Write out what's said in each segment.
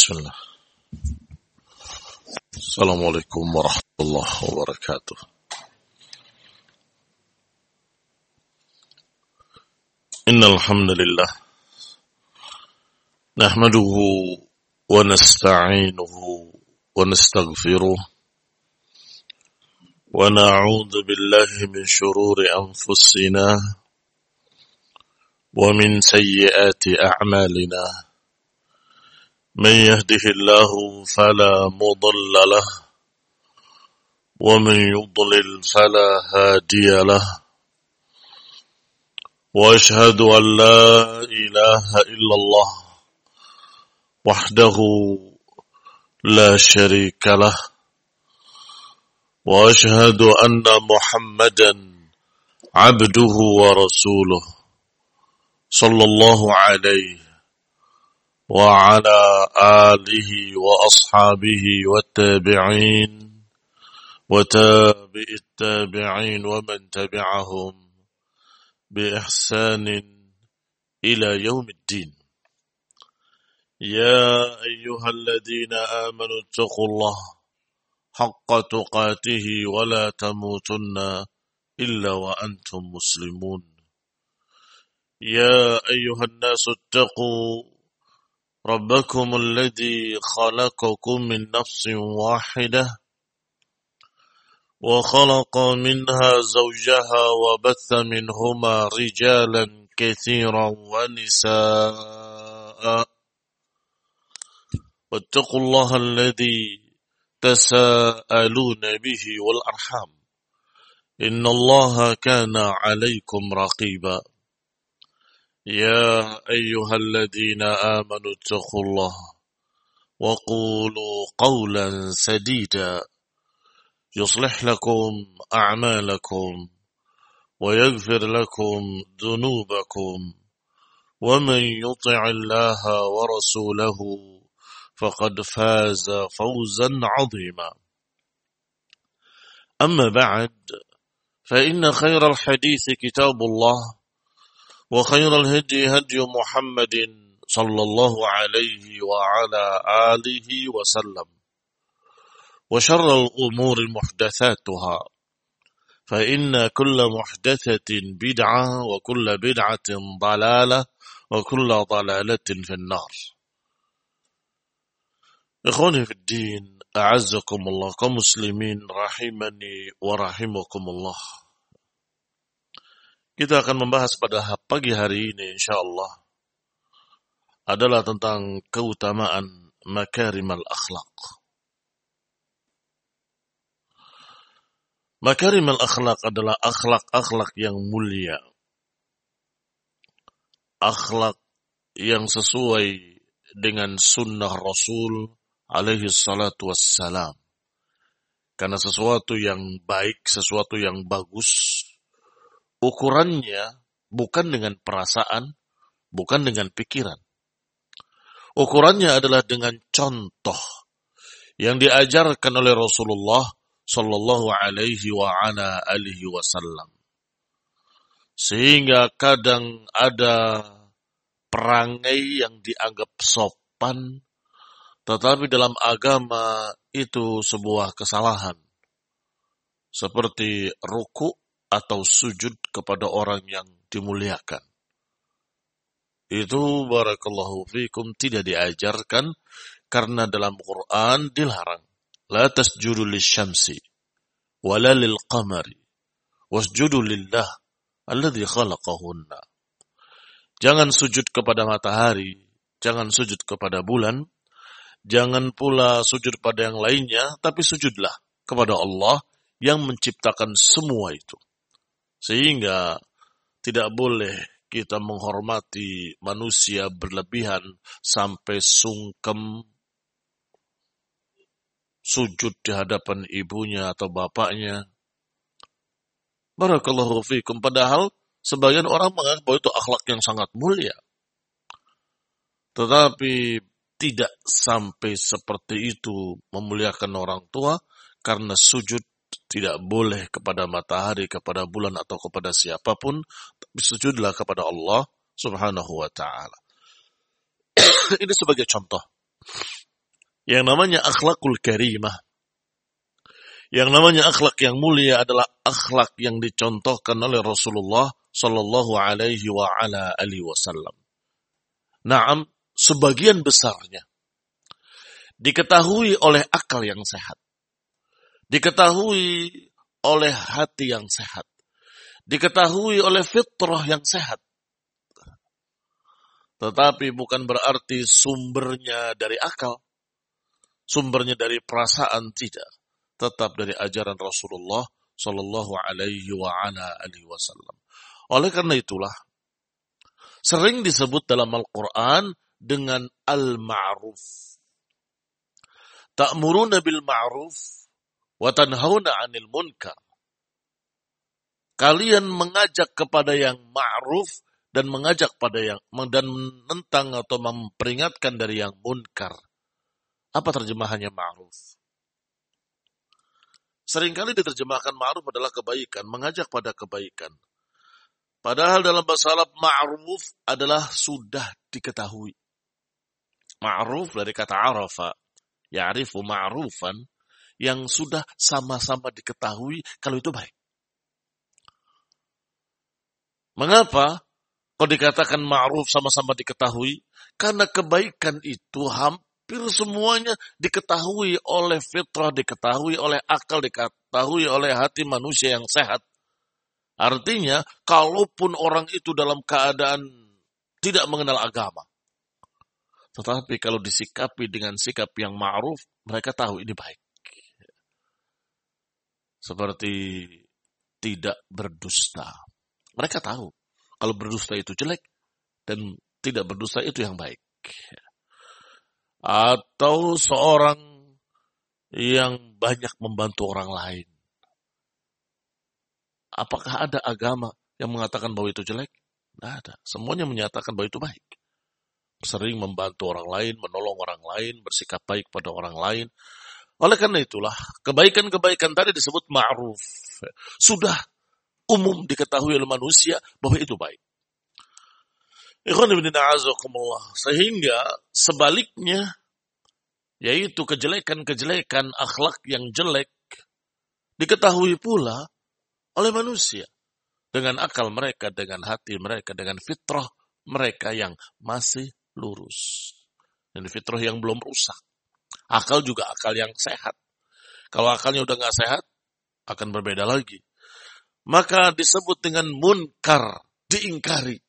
Bismillah. Assalamualaikum warahmatullahi wabarakatuh. Innal hamdalillah nahmaduhu wa nasta'inuhu wa nastaghfiruh wa na'udzu billahi min shururi anfusina wa min sayyiati a'malina. من يهده الله فلا مضل له ومن يضلل فلا هادي له وأشهد أن لا إله إلا الله وحده لا شريك له وأشهد أن محمدا عبده ورسوله صلى الله عليه وعلى آله وأصحابه والتابعين وتابع التابعين ومن تبعهم بإحسان إلى يوم الدين. يا أيها الذين آمنوا اتقوا الله حق تقاته ولا تموتن إلا وأنتم مسلمون. يا أيها الناس اتقوا ربكم الذي خلقكم من نفس واحدة وخلق منها زوجها وبث منهما رجالا كثيرا ونساء واتقوا الله الذي تساءلون به والأرحام إن الله كان عليكم رقيبا. يا أيها الذين آمنوا اتقوا الله وقولوا قولا سديدا يصلح لكم أعمالكم ويغفر لكم ذنوبكم ومن يطع الله ورسوله فقد فاز فوزا عظيما. أما بعد فإن خير الحديث كتاب الله وخير الهدي هدي محمد صلى الله عليه وعلى آله وسلم وشر الأمور محدثاتها فإن كل محدثة بدعة وكل بدعة ضلالة وكل ضلالة في النار. إخواني في الدين أعزكم الله كمسلمين رحمني ورحمكم الله. Kita akan membahas pada pagi hari ini insyaallah adalah tentang keutamaan makarimal akhlak. Makarimal akhlak adalah akhlak-akhlak yang mulia. Akhlak yang sesuai dengan sunnah Rasul alaihi salatu wassalam. Karena sesuatu yang baik, sesuatu yang bagus, ukurannya bukan dengan perasaan, bukan dengan pikiran. Ukurannya adalah dengan contoh yang diajarkan oleh Rasulullah sallallahu alaihi wa ala alihi wasallam. Sehingga kadang ada perangai yang dianggap sopan, tetapi dalam agama itu sebuah kesalahan. Seperti ruku' atau sujud kepada orang yang dimuliakan. Itu barakallahu fikum tidak diajarkan karena dalam Quran dilarang. La tasjudu lisyamsi wala lilqamari wasjudu lillah alladzi khalaqahunna. Jangan sujud kepada matahari, jangan sujud kepada bulan, jangan pula sujud pada yang lainnya, tapi sujudlah kepada Allah yang menciptakan semua itu. Sehingga tidak boleh kita menghormati manusia berlebihan sampai sungkem sujud di hadapan ibunya atau bapaknya. Barakallahu fikum. Padahal sebagian orang menganggap bahwa itu akhlak yang sangat mulia. Tetapi tidak sampai seperti itu memuliakan orang tua karena sujud tidak boleh kepada matahari, kepada bulan, atau kepada siapapun. Tapi sujudlah kepada Allah subhanahu wa ta'ala. Ini sebagai contoh. Yang namanya akhlakul karimah, yang namanya akhlak yang mulia adalah akhlak yang dicontohkan oleh Rasulullah sallallahu alaihi wa ala alihi wasallam. Naam, sebagian besarnya diketahui oleh akal yang sehat, diketahui oleh hati yang sehat, diketahui oleh fitrah yang sehat. Tetapi bukan berarti sumbernya dari akal, sumbernya dari perasaan, tidak. Tetap dari ajaran Rasulullah sallallahu alaihi wa ala alihi wasallam. Oleh karena itulah sering disebut dalam Al-Qur'an dengan al-ma'ruf. Ta'muruna bil ma'ruf wa tanhauna 'anil munkar. Kalian mengajak kepada yang ma'ruf dan mengajak pada yang dan menentang atau memperingatkan dari yang munkar. Apa terjemahannya ma'ruf? Seringkali diterjemahkan ma'ruf adalah kebaikan, mengajak pada kebaikan. Padahal dalam bahasa Arab ma'ruf adalah sudah diketahui. Ma'ruf dari kata arafa, ya'rifu ma'rufan, yang sudah sama-sama diketahui kalau itu baik. Mengapa kok dikatakan ma'ruf sama-sama diketahui? Karena kebaikan itu hampir semuanya diketahui oleh fitrah, diketahui oleh akal, diketahui oleh hati manusia yang sehat. Artinya, kalaupun orang itu dalam keadaan tidak mengenal agama, tetapi kalau disikapi dengan sikap yang ma'ruf, mereka tahu ini baik. Seperti tidak berdusta. Mereka tahu kalau berdusta itu jelek dan tidak berdusta itu yang baik. Atau seorang yang banyak membantu orang lain. Apakah ada agama yang mengatakan bahwa itu jelek? Tidak ada. Semuanya menyatakan bahwa itu baik. Sering membantu orang lain, menolong orang lain, bersikap baik pada orang lain. Oleh karena itulah, kebaikan-kebaikan tadi disebut ma'ruf. Sudah umum diketahui oleh manusia bahwa itu baik. Ikhwan ibn a'azakumullah. Sehingga sebaliknya, yaitu kejelekan-kejelekan akhlak yang jelek, diketahui pula oleh manusia. Dengan akal mereka, dengan hati mereka, dengan fitrah mereka yang masih lurus. Dan fitrah yang belum rusak. Akal juga akal yang sehat. Kalau akalnya udah gak sehat, akan berbeda lagi. Maka disebut dengan munkar, diingkari.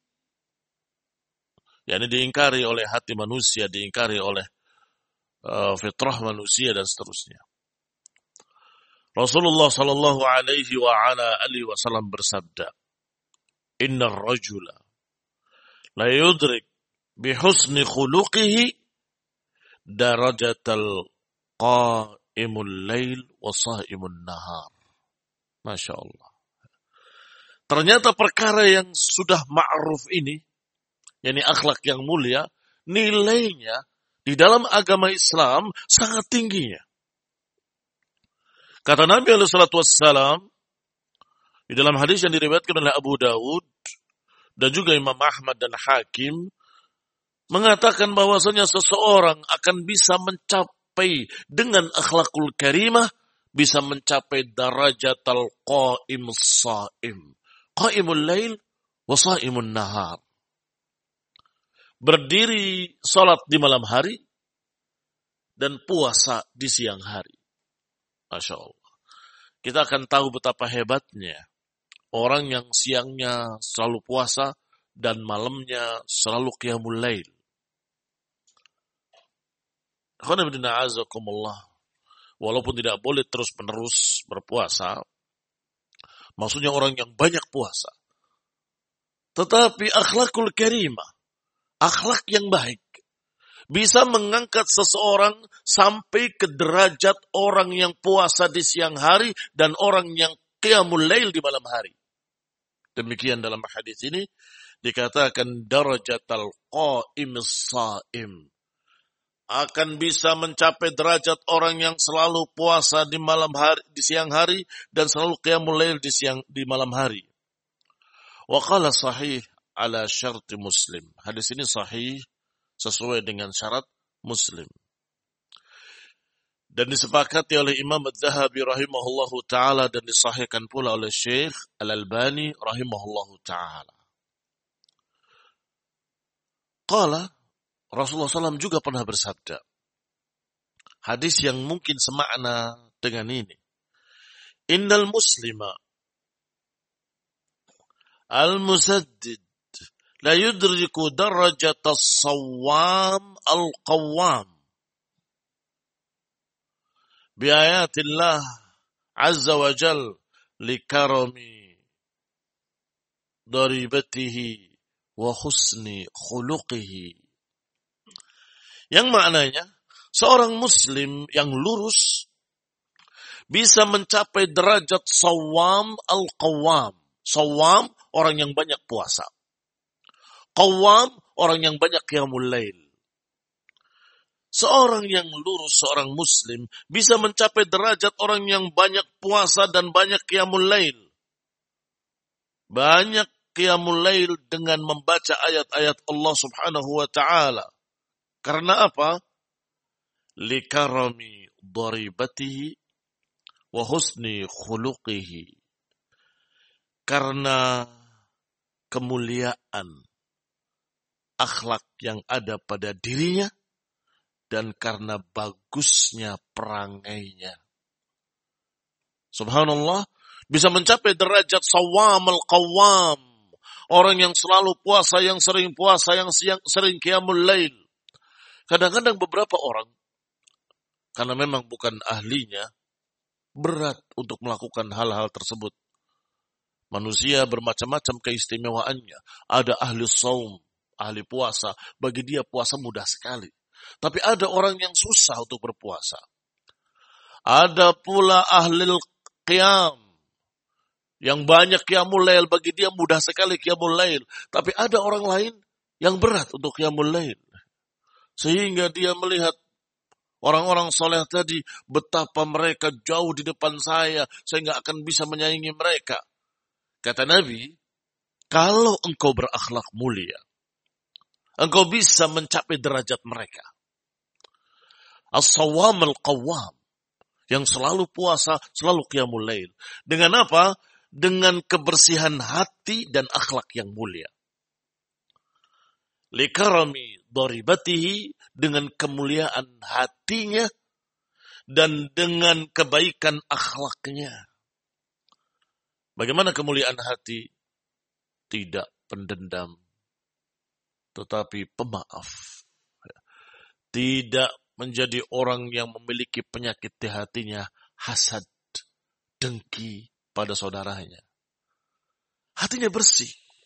Yani diingkari oleh hati manusia, diingkari oleh fitrah manusia dan seterusnya. Rasulullah sallallahu alaihi wa ala alihi wasallam bersabda, "Innar rajula la yudrik bi husni khuluqihi darajatal qa'imul lail wa sha'imun nahar." Masya Allah. Ternyata perkara yang sudah ma'ruf ini, yakni akhlak yang mulia, nilainya di dalam agama Islam sangat tingginya. Kata Nabi SAW di dalam hadis yang diriwayatkan oleh Abu Dawud dan juga Imam Ahmad dan Hakim, mengatakan bahwasanya seseorang akan bisa mencapai dengan akhlakul karimah, bisa mencapai darajatal qa'im sha'im. Qa'imul lail wa sha'imun nahar. Berdiri salat di malam hari dan puasa di siang hari. Masya Allah. Kita akan tahu betapa hebatnya orang yang siangnya selalu puasa dan malamnya selalu qiyamul lail. Walaupun tidak boleh terus-menerus berpuasa, maksudnya orang yang banyak puasa. Tetapi akhlakul karimah, akhlak yang baik, bisa mengangkat seseorang sampai ke derajat orang yang puasa di siang hari dan orang yang qiyamul lail di malam hari. Demikian dalam hadis ini dikatakan darajatal qa'imis sha'im. Akan bisa mencapai derajat orang yang selalu puasa di malam hari, di siang hari dan selalu qiyamul lail di malam hari. Wa qala sahih ala syarti Muslim. Hadis ini sahih sesuai dengan syarat Muslim. Dan disepakati oleh Imam Az-Zahabi rahimahullahu ta'ala dan disahihkan pula oleh Syekh Al-Albani rahimahullahu ta'ala. Qala, Rasulullah SAW juga pernah bersabda. Hadis yang mungkin semakna dengan ini. Innal muslima al-musaddid la yudriku darajata as-sawwam al-qawwam biayatillah azza wa jal likarami daribatihi wa husni khuluqihi. Yang maknanya, seorang muslim yang lurus bisa mencapai derajat sawam al-qawwam. Sawam, orang yang banyak puasa. Qawwam, orang yang banyak qiyamul lail. Seorang yang lurus, seorang muslim, bisa mencapai derajat orang yang banyak puasa dan banyak qiyamul lail. Banyak qiyamul lail dengan membaca ayat-ayat Allah subhanahu wa ta'ala. Karena apa? Likarami daribatihi wa husni khuluqihi. Karena kemuliaan akhlak yang ada pada dirinya dan karena bagusnya perangainya. Subhanallah, bisa mencapai derajat sawam al-qawwam. Orang yang selalu puasa, yang sering puasa, yang sering qiyamul lail. Kadang-kadang beberapa orang, karena memang bukan ahlinya, berat untuk melakukan hal-hal tersebut. Manusia bermacam-macam keistimewaannya. Ada ahli saum, ahli puasa. Bagi dia puasa mudah sekali. Tapi ada orang yang susah untuk berpuasa. Ada pula ahli qiyam. Yang banyak qiyamul lail, bagi dia mudah sekali qiyamul lail. Tapi ada orang lain yang berat untuk qiyamul lail. Sehingga dia melihat orang-orang soleh tadi, betapa mereka jauh di depan saya nggak akan bisa menyaingi mereka. Kata Nabi, kalau engkau berakhlak mulia, engkau bisa mencapai derajat mereka. As-sawam al-qawwam, yang selalu puasa, selalu qiyamul lail. Dengan apa? Dengan kebersihan hati dan akhlak yang mulia. Likarami daribatihi, dengan kemuliaan hatinya dan dengan kebaikan akhlaknya. Bagaimana kemuliaan hati? Tidak pendendam, tetapi pemaaf. Tidak menjadi orang yang memiliki penyakit di hatinya, hasad, dengki pada saudaranya. Hatinya bersih.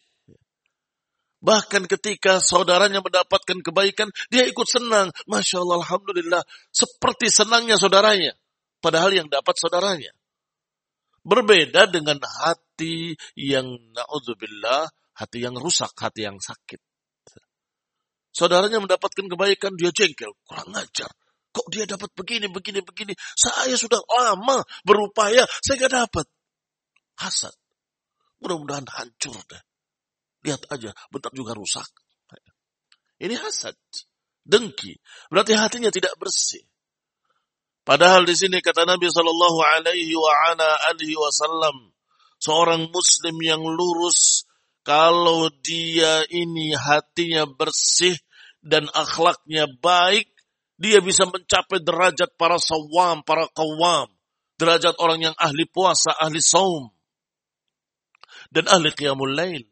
Bahkan ketika saudaranya mendapatkan kebaikan, dia ikut senang. Masya Allah, Alhamdulillah. Seperti senangnya saudaranya. Padahal yang dapat saudaranya. Berbeda dengan hati yang, na'udzubillah, hati yang rusak, hati yang sakit. Saudaranya mendapatkan kebaikan, dia jengkel. Kurang ajar. Kok dia dapat begini. Saya sudah lama berupaya, saya gak dapat. Hasad. Mudah-mudahan hancur deh. Lihat aja, bentar juga rusak. Ini hasad. Dengki. Berarti hatinya tidak bersih. Padahal di sini kata Nabi SAW, seorang muslim yang lurus, kalau dia ini hatinya bersih dan akhlaknya baik, dia bisa mencapai derajat para sawam, para qawwam. Derajat orang yang ahli puasa, ahli saum. Dan ahli qiyamul lail.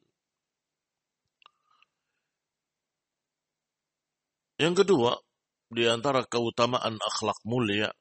Yang kedua, di antara keutamaan akhlak mulia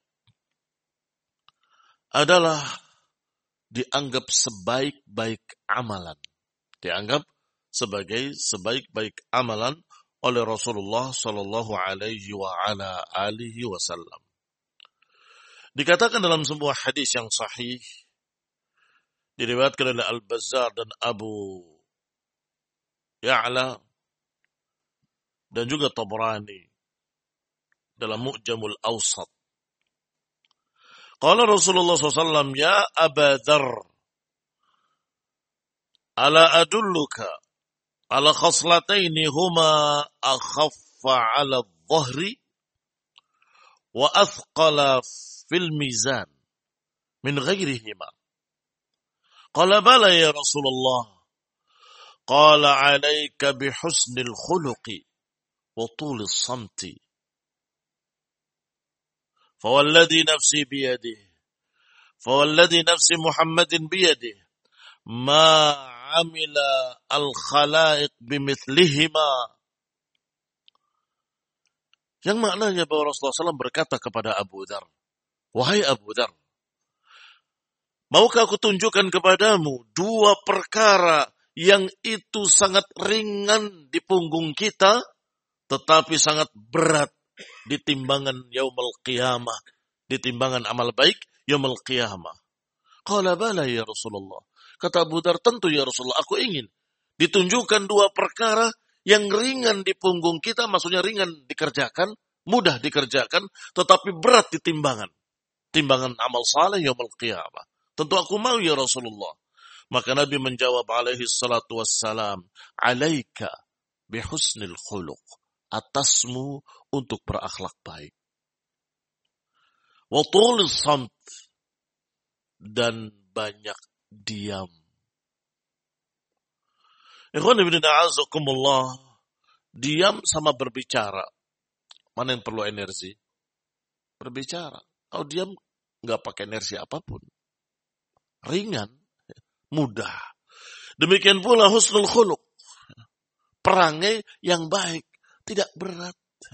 adalah dianggap sebaik-baik amalan. Dianggap sebagai sebaik-baik amalan oleh Rasulullah sallallahu alaihi wasallam. Dikatakan dalam sebuah hadis yang sahih, diriwayatkan oleh Al-Bazzar dan Abu Ya'la dan juga Tabrani dalam Mu'jamul Awsat. Qala Rasulullah SAW, ya Aba Dzar, ala adulluka ala khaslataini huma akhaffa ala dhahri wa athqala fil mizan min ghairihima. Qala bala ya Rasulullah. Qala alaika bihusnil khuluqi wa tulis samti. Fawalladhi nafsi biyadihi. Fawalladhi nafsi Muhammadin biyadihi. Ma amila al-khalaiq bimithlihima. Yang maknanya bahwa Rasulullah SAW berkata kepada Abu Dzar, wahai Abu Dzar, maukah aku tunjukkan kepadamu dua perkara yang itu sangat ringan di punggung kita, tetapi sangat berat di timbangan yaumul qiyamah, di timbangan amal baik yaumul qiyamah. Qala bala ya Rasulullah. Kata Abu Dzar, tentu ya Rasulullah, aku ingin ditunjukkan dua perkara yang ringan di punggung kita, maksudnya ringan dikerjakan, mudah dikerjakan, tetapi berat di timbangan. Timbangan amal saleh yaumul qiyamah. Tentu aku mau ya Rasulullah. Maka Nabi menjawab alaihi salatu wassalam, alaika bihusnil khuluq. Atasmu untuk berakhlak baik. Wa tulis samt. Dan banyak diam. Ikhwan ibn a'azakumullah, diam sama berbicara. Mana yang perlu energi? Berbicara. Kalau diam, nggak pakai energi apapun. Ringan, mudah. Demikian pula husnul khuluq. Perangai yang baik, tidak berat.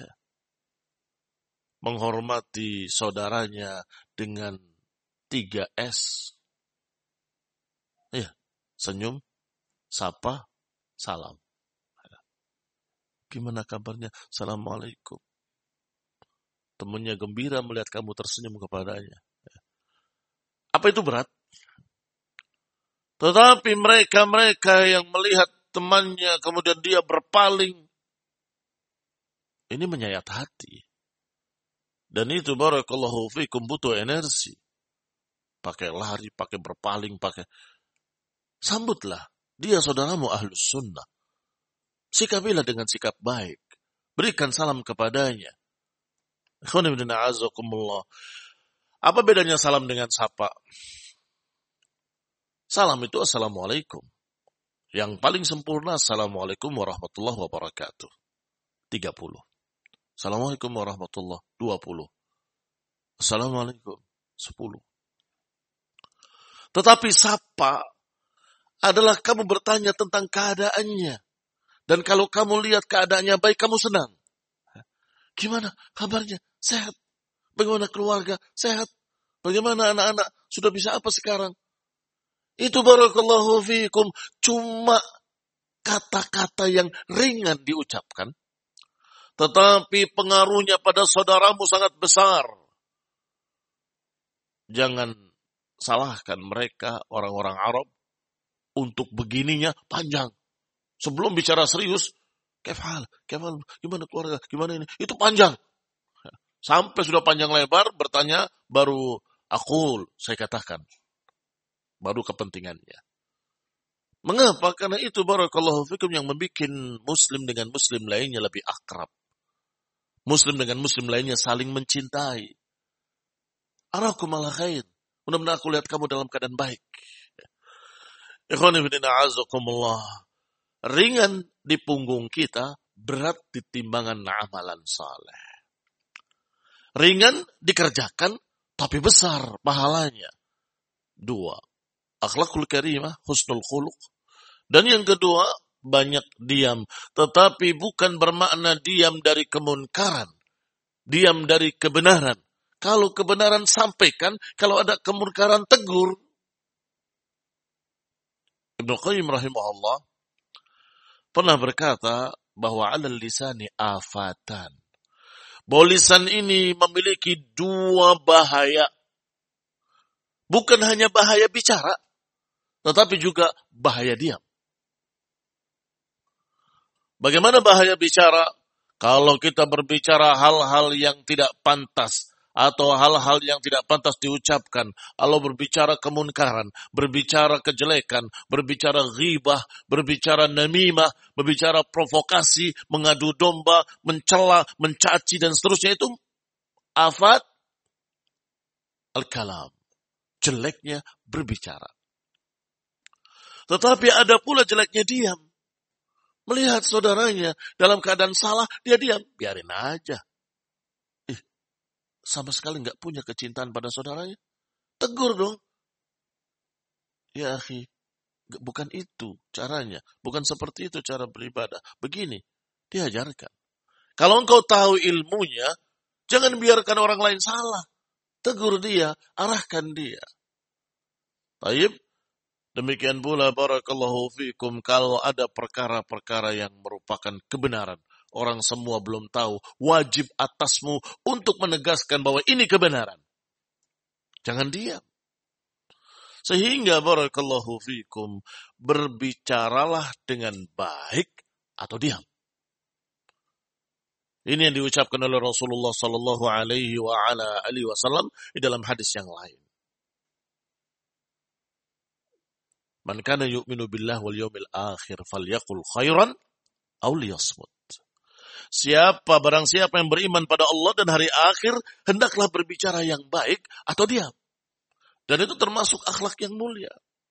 Menghormati saudaranya dengan 3S. Ya, senyum, sapa, salam. Gimana kabarnya? Assalamualaikum. Temannya gembira melihat kamu tersenyum kepadanya. Apa itu berat? Tetapi mereka yang melihat temannya kemudian dia berpaling, ini menyayat hati. Dan itu barakallahu fikum butuh energi. Pakai lari, pakai berpaling, pakai... Sambutlah. Dia saudaramu ahlus sunnah. Sikapilah dengan sikap baik. Berikan salam kepadanya. Apa bedanya salam dengan sapa? Salam itu assalamualaikum. Yang paling sempurna assalamualaikum warahmatullahi wabarakatuh. 30. Assalamualaikum warahmatullahi 20. Assalamualaikum 10. Tetapi sapa adalah kamu bertanya tentang keadaannya. Dan kalau kamu lihat keadaannya baik, kamu senang. Gimana kabarnya? Sehat. Bagaimana keluarga? Sehat. Bagaimana anak-anak? Sudah bisa apa sekarang? Itu barakallahu fiikum. Cuma kata-kata yang ringan diucapkan. Tetapi pengaruhnya pada saudaramu sangat besar. Jangan salahkan mereka, orang-orang Arab. Untuk begininya panjang. Sebelum bicara serius, kefal, gimana keluarga, gimana ini, itu panjang. Sampai sudah panjang lebar, bertanya, baru aqul, saya katakan. Baru kepentingannya. Mengapa? Karena itu barakallahu fikum yang membuat muslim dengan muslim lainnya lebih akrab. Muslim dengan muslim lainnya saling mencintai. Arakum ala khair. Mudah-mudahan aku lihat kamu dalam keadaan baik. Ikhwan ibn a'azakumullah. Ringan di punggung kita, berat di timbangan amalan saleh. Ringan dikerjakan, tapi besar pahalanya. 2. Akhlakul karimah, husnul khuluq. Dan yang kedua, banyak diam. Tetapi bukan bermakna diam dari kemunkaran. Diam dari kebenaran. Kalau kebenaran sampaikan, kalau ada kemunkaran tegur. Ibnu Qayyim rahimahullah pernah berkata bahwa alal lisani afatan. Bahwa lisan ini memiliki 2 bahaya. Bukan hanya bahaya bicara, tetapi juga bahaya diam. Bagaimana bahaya bicara? Kalau kita berbicara hal-hal yang tidak pantas, atau hal-hal yang tidak pantas diucapkan, kalau berbicara kemunkaran, berbicara kejelekan, berbicara ghibah, berbicara namimah, berbicara provokasi, mengadu domba, mencela, mencaci dan seterusnya, itu Afat al-kalam. Jeleknya berbicara. Tetapi ada pula jeleknya diam. Melihat saudaranya dalam keadaan salah, dia diam. Biarin aja. Sama sekali nggak punya kecintaan pada saudaranya. Tegur dong. Ya akhi, bukan itu caranya. Bukan seperti itu cara beribadah. Begini, diajarkan. Kalau engkau tahu ilmunya, jangan biarkan orang lain salah. Tegur dia, arahkan dia. Baik. Demikian pula barakallahu fikum kalau ada perkara-perkara yang merupakan kebenaran. Orang semua belum tahu. Wajib atasmu untuk menegaskan bahwa ini kebenaran. Jangan diam. Sehingga barakallahu fikum berbicaralah dengan baik atau diam. Ini yang diucapkan oleh Rasulullah sallallahu alaihi wasallam di dalam hadis yang lain. Man kana yu'minu billahi wal yawmil akhir falyaqul khairan aw liyasmut. Barang siapa yang beriman pada Allah dan hari akhir, hendaklah berbicara yang baik atau diam. Dan itu termasuk akhlak yang mulia.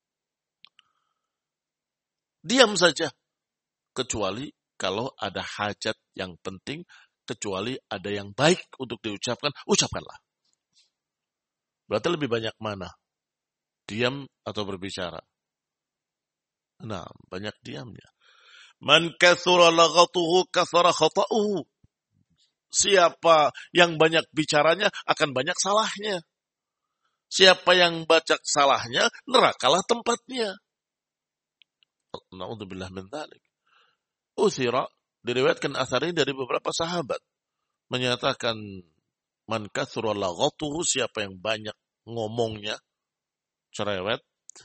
Diam saja. Kecuali kalau ada hajat yang penting, kecuali ada yang baik untuk diucapkan, ucapkanlah. Berarti lebih banyak mana? Diam atau berbicara? Nah, banyak diamnya. Man kathura laghatuhu kathara khata'uhu. Siapa yang banyak bicaranya akan banyak salahnya. Siapa yang banyak salahnya, nerakalah tempatnya. Na'udzubillah min dzalik. Utsira, diriwayatkan athar ini dari beberapa sahabat. Menyatakan, man kathura laghatuhu, siapa yang banyak ngomongnya, cerewet,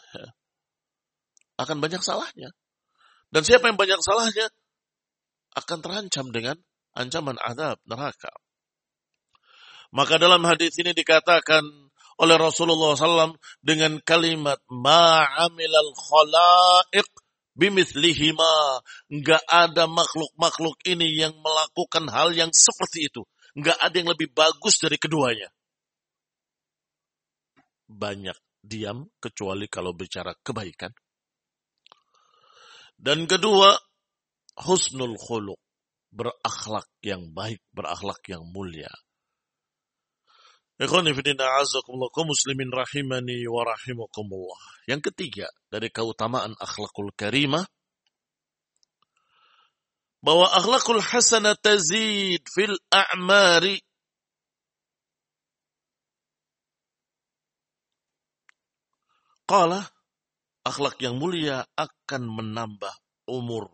akan banyak salahnya. Dan siapa yang banyak salahnya akan terancam dengan ancaman azab neraka. Maka dalam hadis ini dikatakan oleh Rasulullah SAW dengan kalimat ma'amilal khalaiq bimithlihima. Enggak ada makhluk-makhluk ini yang melakukan hal yang seperti itu. Enggak ada yang lebih bagus dari keduanya. Banyak diam kecuali kalau bicara kebaikan. Dan kedua, husnul khuluq, berakhlak yang baik, berakhlak yang mulia. Ikhwani fillah a'azzakumullah, kaum muslimin rahimani wa rahimakumullah. Yang ketiga dari keutamaan akhlakul karimah, bahwa akhlakul hasanah tazid fil a'mari. Qala, akhlak yang mulia akan menambah umur.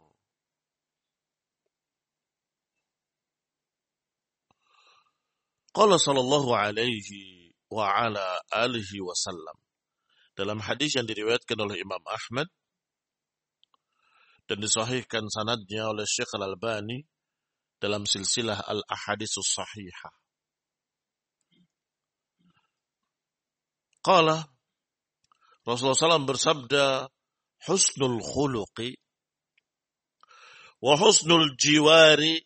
Qala sallallahu alaihi wa ala alihi wasallam. Dalam hadis yang diriwayatkan oleh Imam Ahmad dan disahihkan sanadnya oleh Syekh Al-Albani dalam silsilah Al-Ahaditsus Sahihah. Qala, Rasulullah SAW bersabda, husnul khuluqi wa husnul jiwari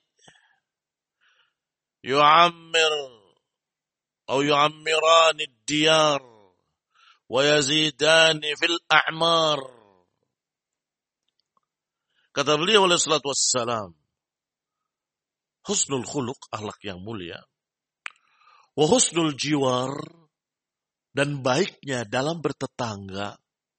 yu'ammirani diyar wa yazidani fil a'mar. Kata beliau alaihi salatu wassalam, husnul khuluq, akhlak yang mulia, wa husnul jiwar, dan baiknya dalam bertetangga,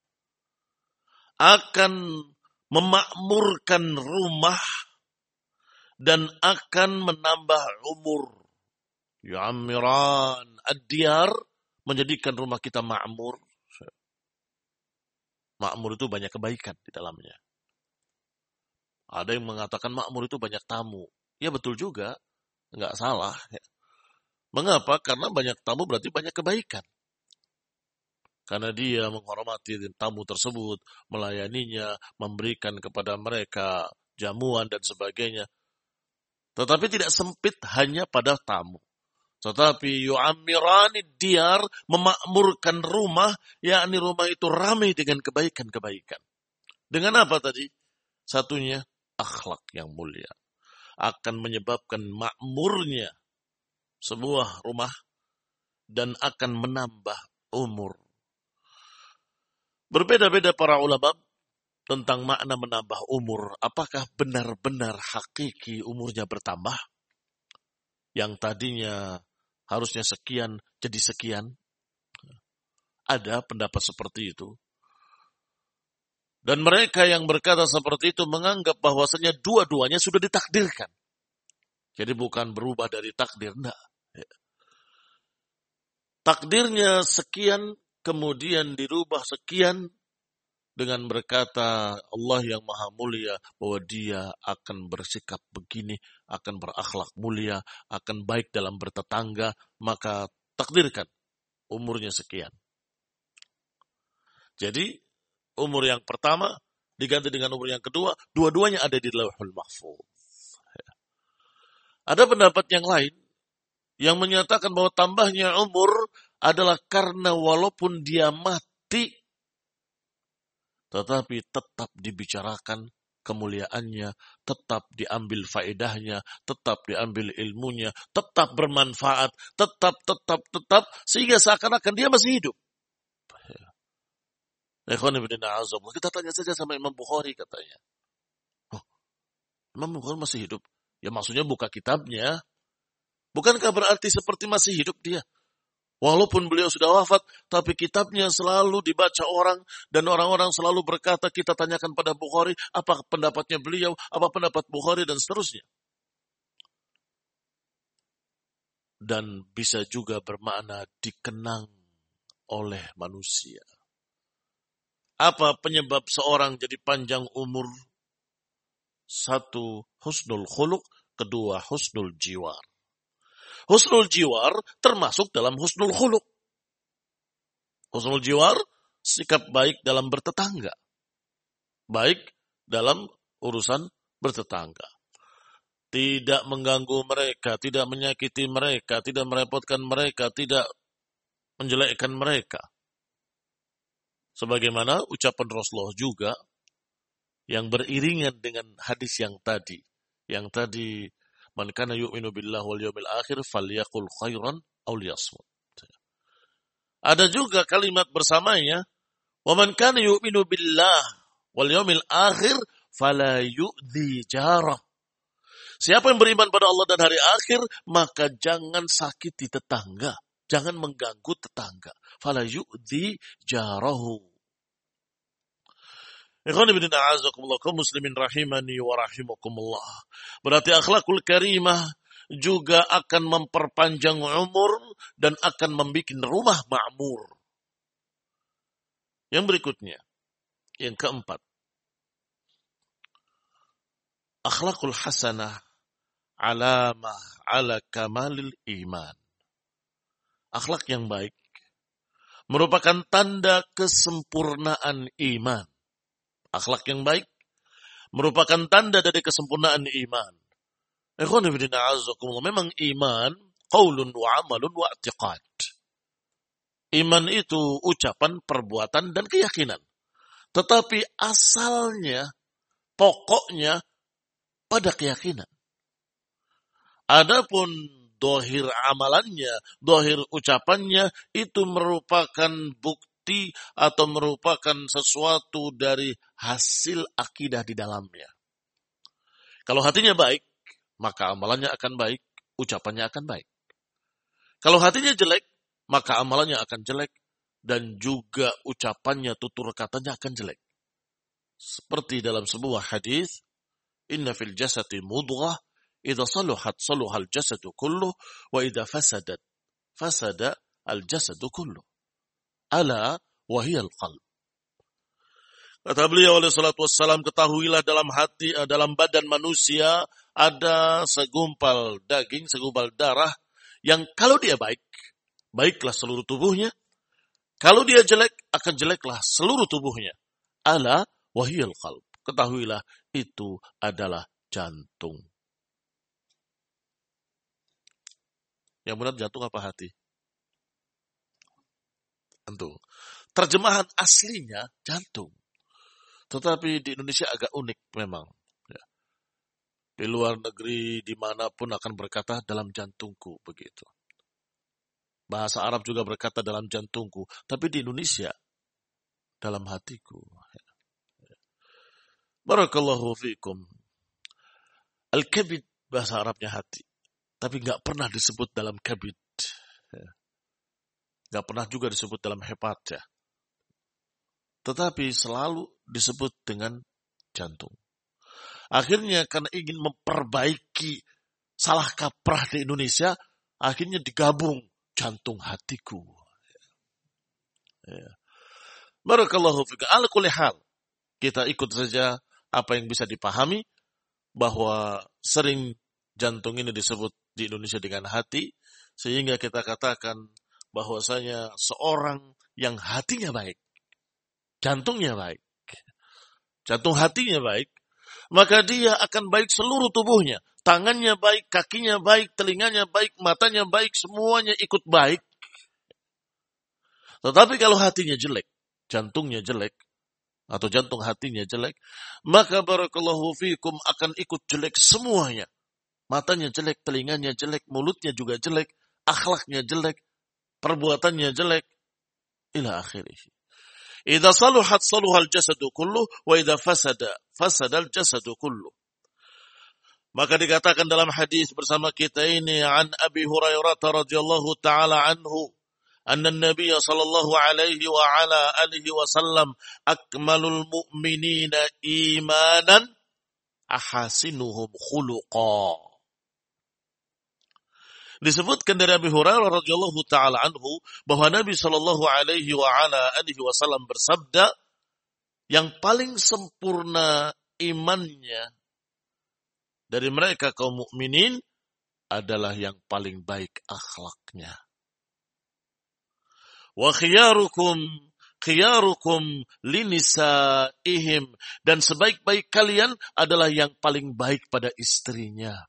akan memakmurkan rumah dan akan menambah umur. Yu'ammiran ad-diyar, menjadikan rumah kita makmur. Makmur itu banyak kebaikan di dalamnya. Ada yang mengatakan makmur itu banyak tamu. Ya betul juga, enggak salah. Mengapa? Karena banyak tamu berarti banyak kebaikan. Karena dia menghormati tamu tersebut, melayaninya, memberikan kepada mereka jamuan dan sebagainya. Tetapi tidak sempit hanya pada tamu. Tetapi yu'ammirani diyar, memakmurkan rumah, yakni rumah itu ramai dengan kebaikan-kebaikan. Dengan apa tadi? Satunya, akhlak yang mulia. Akan menyebabkan makmurnya sebuah rumah dan akan menambah umur. Berbeda-beda para ulama tentang makna menambah umur. Apakah benar-benar hakiki umurnya bertambah? Yang tadinya harusnya sekian jadi sekian. Ada pendapat seperti itu. Dan mereka yang berkata seperti itu menganggap bahwasanya dua-duanya sudah ditakdirkan. Jadi bukan berubah dari takdir, enggak. Takdirnya sekian, kemudian dirubah sekian dengan berkata Allah yang maha mulia bahwa dia akan bersikap begini, akan berakhlak mulia, akan baik dalam bertetangga, maka takdirkan umurnya sekian. Jadi umur yang pertama diganti dengan umur yang kedua, dua-duanya ada di Lauhul Mahfuz. Ada pendapat yang lain yang menyatakan bahwa tambahnya umur adalah karena walaupun dia mati, tetapi tetap dibicarakan kemuliaannya, tetap diambil faedahnya, tetap diambil ilmunya, tetap bermanfaat, tetap, sehingga seakan-akan dia masih hidup. Kita tanya saja sama Imam Bukhari katanya. Oh, Imam Bukhari masih hidup? Ya maksudnya buka kitabnya. Bukankah berarti seperti masih hidup dia? Walaupun beliau sudah wafat, tapi kitabnya selalu dibaca orang, dan orang-orang selalu berkata, kita tanyakan pada Bukhari, apa pendapatnya beliau, apa pendapat Bukhari, dan seterusnya. Dan bisa juga bermakna dikenang oleh manusia. Apa penyebab seorang jadi panjang umur? Satu, husnul khuluq, kedua, husnul jiwar. Husnul jiwar termasuk dalam husnul khuluq. Husnul jiwar, sikap baik dalam bertetangga. Baik dalam urusan bertetangga. Tidak mengganggu mereka, tidak menyakiti mereka, tidak merepotkan mereka, tidak menjelekkan mereka. Sebagaimana ucapan Rasulullah juga yang beriringan dengan hadis yang tadi. Yang tadi, man kana yu'minu billahi wal yawmil akhir falyaqul khairan aw liyasmut. Ada juga kalimat bersamanya, wa man kana yu'minu billahi wal yawmil akhir fala yu'dhi jarah. Siapa yang beriman pada Allah dan hari akhir, maka jangan sakiti tetangga, jangan mengganggu tetangga. Fala yu'dhi jarahu. Ikhwan ibn a'azakumullah, kaum muslimin rahimani wa rahimakumullah. Berarti akhlakul karimah juga akan memperpanjang umur dan akan membuat rumah makmur. Yang berikutnya, yang keempat. Akhlakul hasanah alamah ala kamalil iman. Akhlak yang baik merupakan tanda kesempurnaan iman. Akhlak yang baik merupakan tanda dari kesempurnaan iman. Memang iman qaulun wa amalun wa i'tiqad. Iman itu ucapan, perbuatan, dan keyakinan. Tetapi asalnya, pokoknya pada keyakinan. Adapun dohir amalannya, dohir ucapannya, itu merupakan bukti atau merupakan sesuatu dari hasil akidah di dalamnya. Kalau hatinya baik, maka amalannya akan baik, ucapannya akan baik. Kalau hatinya jelek, maka amalannya akan jelek, dan juga ucapannya, tutur katanya akan jelek. Seperti dalam sebuah hadis, inna fil jasadi mudghah, idza saluhat saluhal jasadu kulluh, wa idza fasadat fasada al jasadu kulluh. Ala wahiyal qalb. Kata beliau alaihi salatu wassalam, ketahuilah dalam hati, dalam badan manusia ada segumpal daging, segumpal darah yang kalau dia baik, baiklah seluruh tubuhnya. Kalau dia jelek, akan jeleklah seluruh tubuhnya. Ala wahiyal qalb. Ketahuilah itu adalah jantung. Yang benar jantung apa hati? Jantung. Terjemahan aslinya jantung. Tetapi di Indonesia agak unik memang. Di luar negeri, dimanapun akan berkata dalam jantungku, begitu. Bahasa Arab juga berkata dalam jantungku, tapi di Indonesia dalam hatiku. Barakallahu fiikum. Al-kabid bahasa Arabnya hati, tapi nggak pernah disebut dalam kabid. Nggak pernah juga disebut dalam hepat ya. Tetapi selalu disebut dengan jantung. Akhirnya karena ingin memperbaiki salah kaprah di Indonesia, akhirnya digabung jantung hatiku. Ya. Barakallahu fika. Ala kulli hal, kita ikut saja apa yang bisa dipahami, bahwa sering jantung ini disebut di Indonesia dengan hati, sehingga kita katakan bahwasanya seorang yang hatinya baik, jantungnya baik, jantung hatinya baik, maka dia akan baik seluruh tubuhnya. Tangannya baik, kakinya baik, telinganya baik, matanya baik, semuanya ikut baik. Tetapi kalau hatinya jelek, jantungnya jelek, atau jantung hatinya jelek, maka barakallahu fiikum akan ikut jelek semuanya. Matanya jelek, telinganya jelek, mulutnya juga jelek, akhlaknya jelek, perbuatannya jelek, ila akhirih. Idza saluhat saluhal jasadu kulluh wa idza fasadal jasadu kulluh. Maka dikatakan dalam hadis bersama kita ini an Abi Hurairah radhiyallahu taala anhu, anna Nabiy sallallahu alaihi wa ala alihi wasallam akmalul mu'minina imanan ahasinuhum khuluqa. Disebutkan dari Abi Hurairah radhiyallahu taala anhu bahwa Nabi sallallahu alaihi wa ala alihi wasallam bersabda, yang paling sempurna imannya dari mereka kaum mukminin adalah yang paling baik akhlaknya. Wa khiyarukum linisaihim, dan sebaik-baik kalian adalah yang paling baik pada istrinya.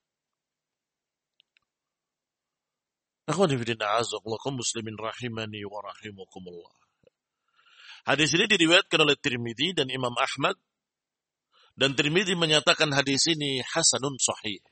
Akhwani fillah, a'azzakumullah muslimin rahimani wa rahimakumullah. Hadis ini diriwayatkan oleh Tirmidzi dan Imam Ahmad, dan Tirmidzi menyatakan hadis ini hasanun sahih.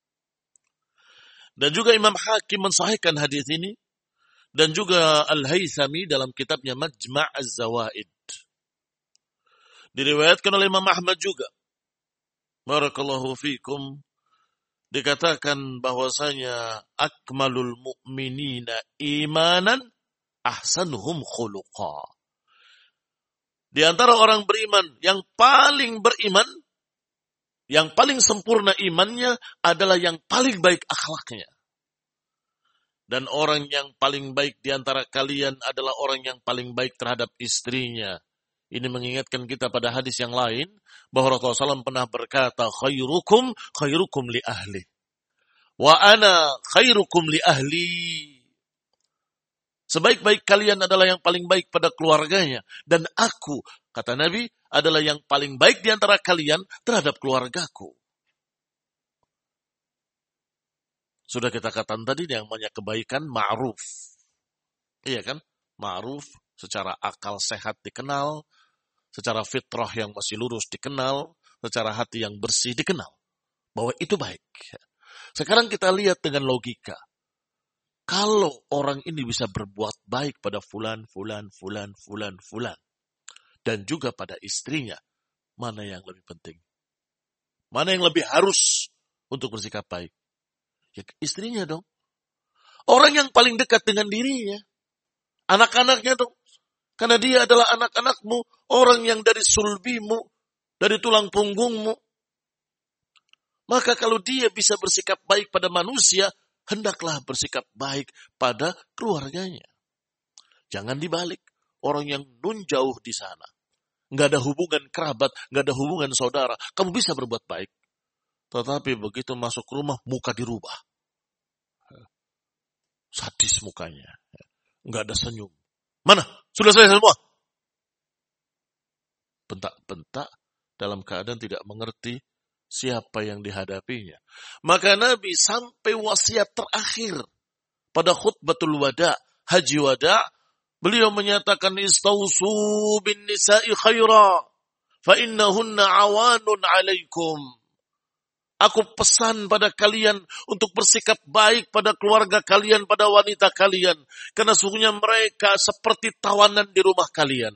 Dan juga Imam Hakim mensahihkan hadis ini, dan juga Al-Haythami dalam kitabnya Majma' Az-Zawaid. Diriwayatkan oleh Imam Ahmad juga. Barakallahu fiikum. Dikatakan bahwasanya akmalul mu'minina imanan ahsanuhum khuluqa. Di antara orang beriman yang paling beriman, yang paling sempurna imannya adalah yang paling baik akhlaknya. Dan orang yang paling baik di antara kalian adalah orang yang paling baik terhadap istrinya. Ini mengingatkan kita pada hadis yang lain, bahwa Rasulullah SAW pernah berkata, khairukum li ahli. Wa ana khairukum li ahli. Sebaik-baik kalian adalah yang paling baik pada keluarganya. Dan aku, kata Nabi, adalah yang paling baik di antara kalian terhadap keluargaku. Sudah kita katakan tadi yang namanya kebaikan ma'ruf. Iya kan? Ma'ruf secara akal sehat dikenal, secara fitrah yang masih lurus dikenal, secara hati yang bersih dikenal. Bahwa itu baik. Sekarang kita lihat dengan logika. Kalau orang ini bisa berbuat baik pada fulan, dan juga pada istrinya, mana yang lebih penting? Mana yang lebih harus untuk bersikap baik? Ya, istrinya dong. Orang yang paling dekat dengan dirinya. Anak-anaknya dong. Karena dia adalah anak-anakmu. Orang yang dari sulbimu. Dari tulang punggungmu. Maka kalau dia bisa bersikap baik pada manusia, hendaklah bersikap baik pada keluarganya. Jangan dibalik. Orang yang nun jauh di sana. Nggak ada hubungan kerabat, nggak ada hubungan saudara. Kamu bisa berbuat baik. Tetapi begitu masuk rumah, muka dirubah. Sadis mukanya. Nggak ada senyum. Mana? Sudah selesai semua. Bentak-bentak dalam keadaan tidak mengerti siapa yang dihadapinya. Maka Nabi sampai wasiat terakhir pada khutbatul wada, haji wada, beliau menyatakan istausu bin nisa'i khaira fa innahunna awanun alaikum. Aku pesan pada kalian untuk bersikap baik pada keluarga kalian, pada wanita kalian. Karena sesungguhnya mereka seperti tawanan di rumah kalian.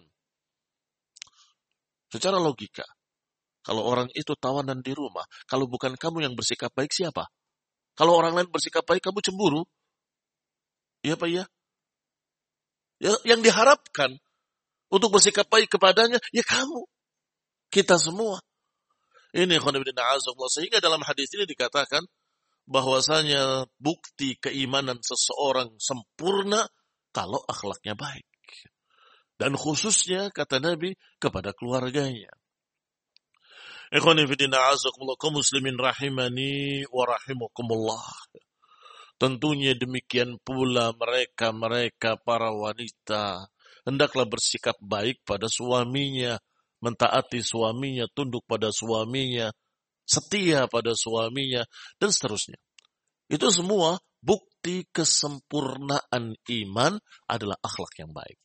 Secara logika, kalau orang itu tawanan di rumah, kalau bukan kamu yang bersikap baik, siapa? Kalau orang lain bersikap baik, kamu cemburu. Iya Pak ya? Yang diharapkan untuk bersikap baik kepadanya, ya kamu. Kita semua. Ini khonibidina azallah. Sehingga dalam hadis ini dikatakan bahwasanya bukti keimanan seseorang sempurna kalau akhlaknya baik. Dan khususnya kata Nabi kepada keluarganya. Khonibidina azallah kaum muslimin rahimani wa rahimakumullah. Tentunya demikian pula mereka para wanita hendaklah bersikap baik pada suaminya, mentaati suaminya, tunduk pada suaminya, setia pada suaminya, dan seterusnya. Itu semua bukti kesempurnaan iman adalah akhlak yang baik.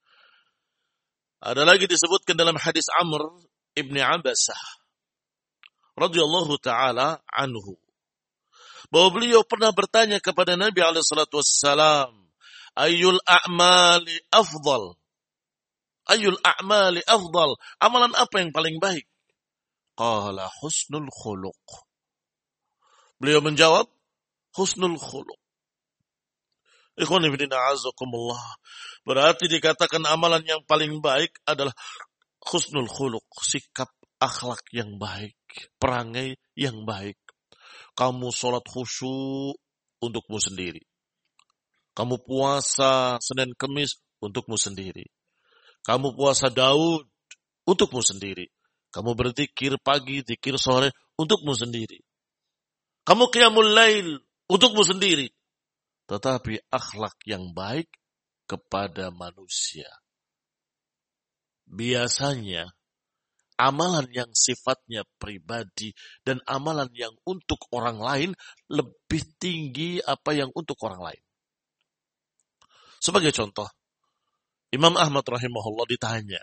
Ada lagi disebutkan dalam hadis Amr ibni Abasah radhiyallahu ta'ala anhu, bahwa beliau pernah bertanya kepada Nabi SAW, Ayyul a'mali afdal? Ayyul a'mali afdal? Amalan apa yang paling baik? Qala husnul khuluq. Beliau menjawab, husnul khuluq. Ikhwani fillah azakumullah. Berarti dikatakan amalan yang paling baik adalah husnul khuluq, sikap akhlak yang baik, perangai yang baik. Kamu sholat khusyuk untukmu sendiri. Kamu puasa Senin Kemis untukmu sendiri. Kamu puasa Daud untukmu sendiri. Kamu berzikir pagi, zikir sore untukmu sendiri. Kamu qiyamul lail untukmu sendiri. Tetapi akhlak yang baik kepada manusia. Biasanya amalan yang sifatnya pribadi dan amalan yang untuk orang lain lebih tinggi apa yang untuk orang lain. Sebagai contoh, Imam Ahmad rahimahullah ditanya,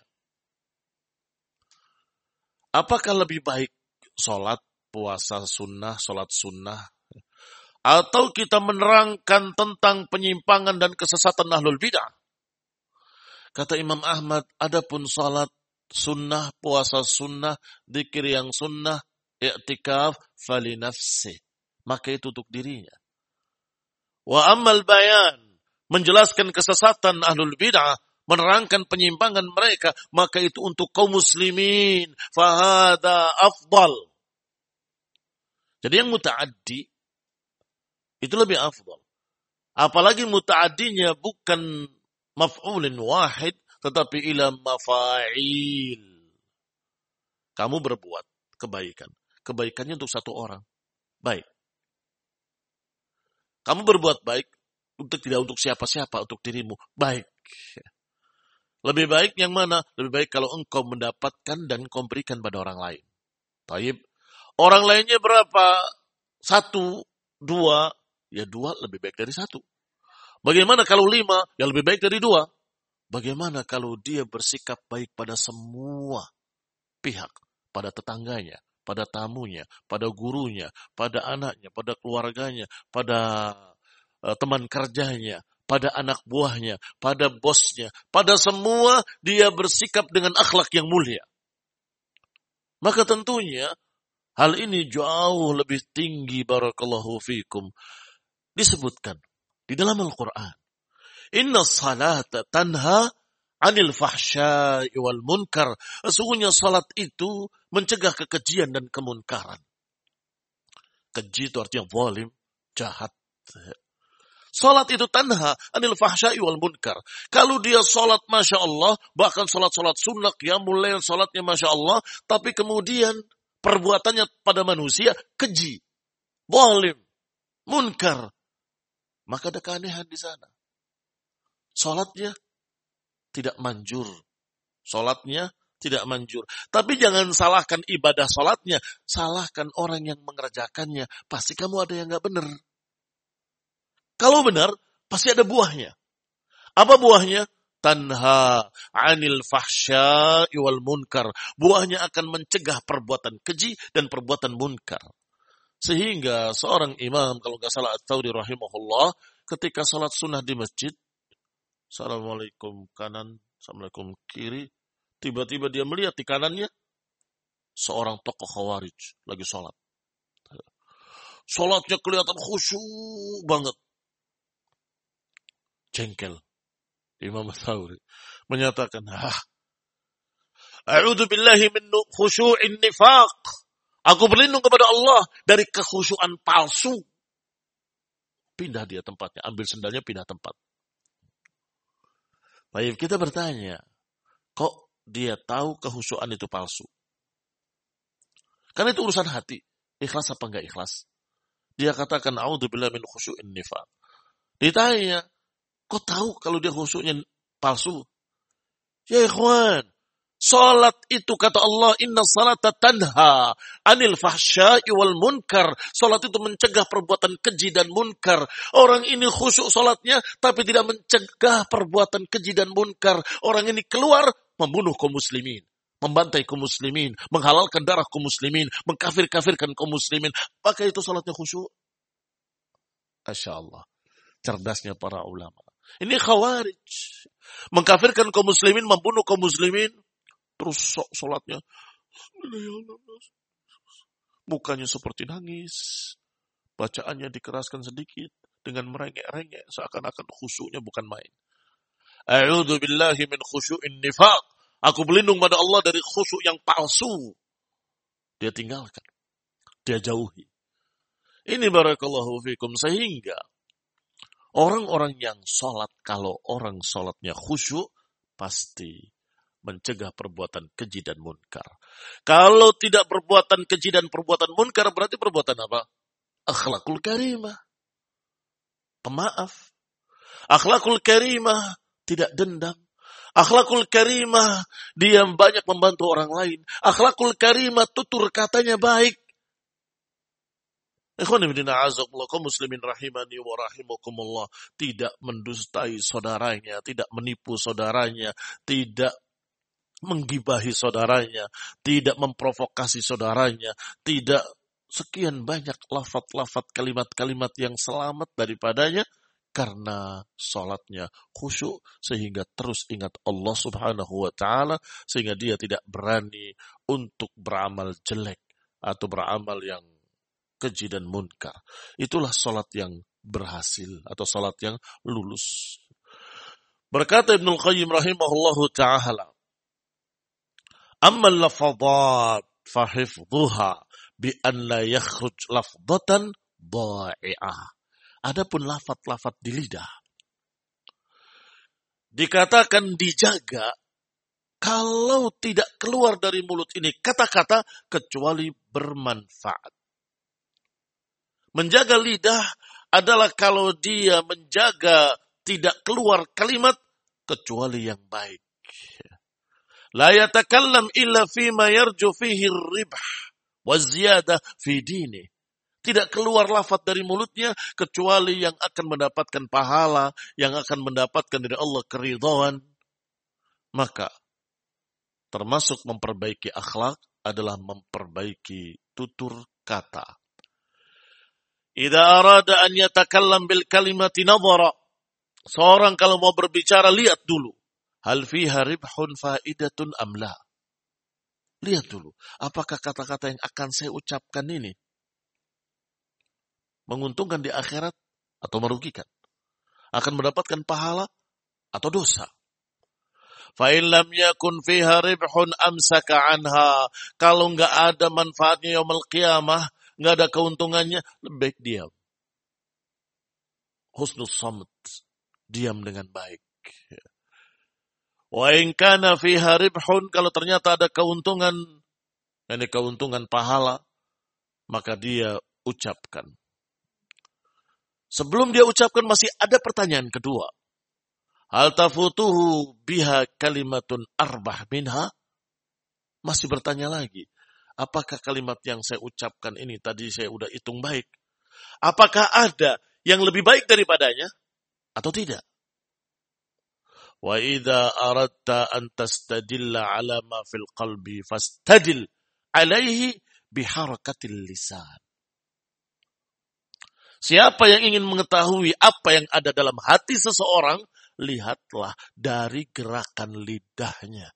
apakah lebih baik sholat, puasa sunnah, sholat sunnah, atau kita menerangkan tentang penyimpangan dan kesesatan ahlul bidah? Kata Imam Ahmad, adapun sholat sunnah, puasa sunnah, dzikir yang sunnah, i'tikaf, fali nafsi, maka itu untuk dirinya. Wa ammal bayan, menjelaskan kesesatan ahlul bid'ah, menerangkan penyimpangan mereka, maka itu untuk kaum muslimin, fahada afdal. Jadi yang muta'addi itu lebih afdal. Apalagi muta'addinya bukan maf'ulin wahid, tetapi ila mafa'il. Kamu berbuat kebaikan. Kebaikannya untuk satu orang. Baik. Kamu berbuat baik tidak untuk siapa-siapa, untuk dirimu. Baik. Lebih baik yang mana? Lebih baik kalau engkau mendapatkan dan engkau berikan pada orang lain. Taib. Orang lainnya berapa? 1, 2. Ya 2 lebih baik dari 1. Bagaimana kalau 5? Ya lebih baik dari 2. Bagaimana kalau dia bersikap baik pada semua pihak, pada tetangganya, pada tamunya, pada gurunya, pada anaknya, pada keluarganya, pada teman kerjanya, pada anak buahnya, pada bosnya, pada semua dia bersikap dengan akhlak yang mulia. Maka tentunya hal ini jauh lebih tinggi, barakallahu fikum. Disebutkan di dalam Al-Quran, Inna salata tanha anil fahsya'i wal munkar. Sesungguhnya salat itu mencegah kekejian dan kemunkaran. Keji itu artinya zalim, jahat. Salat itu tanha anil fahsya'i wal munkar. Kalau dia salat Masya Allah, bahkan salat-salat sunnah, qiyamul lail, salatnya Masya Allah, tapi kemudian perbuatannya pada manusia keji, zalim, munkar, maka ada keanehan di sana. Salatnya tidak manjur. Salatnya tidak manjur. Tapi jangan salahkan ibadah salatnya. Salahkan orang yang mengerjakannya. Pasti kamu ada yang gak benar. Kalau benar, pasti ada buahnya. Apa buahnya? Tanha anil fahsya'i wal munkar. Buahnya akan mencegah perbuatan keji dan perbuatan munkar. Sehingga seorang imam, kalau nggak salah At-Tsauri rahimahullah, ketika salat sunnah di masjid, Assalamualaikum kanan, Assalamualaikum kiri, tiba-tiba dia melihat di kanannya seorang tokoh khawarij lagi salat. Salatnya kelihatan khusyuk banget. Jengkel. Imam At-Tsauri menyatakan, A'udzu billahi min khusyu'in nifaq. Aku berlindung kepada Allah dari kekhusyuan palsu. Pindah dia tempatnya, ambil sendalnya, pindah tempat. Baik, kita bertanya, kok dia tahu kekhusyuan itu palsu? Karena itu urusan hati. Ikhlas apa enggak ikhlas? Dia katakan, A'udzu billahi min khusyu'in nifaq. Ditanya, kok tahu kalau dia khusyuknya palsu? Ya ikhwan, salat itu kata Allah, inna salata tanha anil fahsya'i wal munkar. Salat itu mencegah perbuatan keji dan munkar. Orang ini khusyuk salatnya, tapi tidak mencegah perbuatan keji dan munkar. Orang ini keluar membunuh kaum muslimin, membantai kaum muslimin, menghalalkan darah kaum muslimin, mengkafir-kafirkan kaum muslimin. Maka itu salatnya khusyuk. Masya Allah. Cerdasnya para ulama. Ini khawarij. Mengkafirkan kaum muslimin, membunuh kaum muslimin. Terus sholatnya, mukanya seperti nangis. Bacaannya dikeraskan sedikit dengan merengek-rengek. Seakan-akan khusyuknya bukan main. A'udzu billahi min khusyu'in nifaq. Aku berlindung pada Allah dari khusyuk yang palsu. Dia tinggalkan. Dia jauhi. Ini barakallahu fikum. Sehingga orang-orang yang sholat, kalau orang sholatnya khusyuk, pasti mencegah perbuatan keji dan munkar. Kalau tidak perbuatan keji dan perbuatan munkar, berarti perbuatan apa? Akhlakul karimah. Pemaaf. Akhlakul karimah, tidak dendam. Akhlakul karimah, dia banyak membantu orang lain. Akhlakul karimah, tutur katanya baik. Kaum muslimin rahimani wa rahimakumullah, tidak mendustai saudaranya, tidak menipu saudaranya, tidak menggibahi saudaranya, tidak memprovokasi saudaranya, tidak sekian banyak lafaz-lafaz kalimat-kalimat yang selamat daripadanya, karena salatnya khusyuk sehingga terus ingat Allah Subhanahu wa taala, sehingga dia tidak berani untuk beramal jelek atau beramal yang keji dan munkar. Itulah salat yang berhasil atau salat yang lulus. Berkata Ibnu Qayyim rahimahullahu taala, amma al-lafadhat fahifdhuha bi an la yakhruj lafdhatan dha'i'ah. Adapun lafaz-lafaz di lidah dikatakan dijaga kalau tidak keluar dari mulut ini kata-kata kecuali bermanfaat. Menjaga lidah adalah kalau dia menjaga tidak keluar kalimat kecuali yang baik. La yatakallam illa fima yarju fihi ribh wa ziyadah fi dini. Tidak keluar lafaz dari mulutnya kecuali yang akan mendapatkan pahala, yang akan mendapatkan dari Allah keridhaan. Maka termasuk memperbaiki akhlak adalah memperbaiki tutur kata. Idza arada an yatakallam bil kalimati nadhara. Seorang kalau mau berbicara lihat dulu. Hal fiha ribhun faidatun am la. Lihat dulu, apakah kata-kata yang akan saya ucapkan ini menguntungkan di akhirat atau merugikan? Akan mendapatkan pahala atau dosa? Fa in lam yakun fiha ribhun amsaka anha. Kalau enggak ada manfaatnya yaumul qiyamah, enggak ada keuntungannya, lebih baik diam. Husnus samt, diam dengan baik. Wa in kana fiha ribhun, kalau ternyata ada keuntungan, ini keuntungan pahala, maka dia ucapkan. Sebelum dia ucapkan masih ada pertanyaan kedua. Hal tafutuhu biha kalimatun arbah minha? Masih bertanya lagi. Apakah kalimat yang saya ucapkan ini tadi saya udah hitung baik? Apakah ada yang lebih baik daripadanya? Atau tidak? Wa idza aradta an tastadilla ala ma fil qalbi fastadil alaihi biharakatil lisan. Siapa yang ingin mengetahui apa yang ada dalam hati seseorang, lihatlah dari gerakan lidahnya.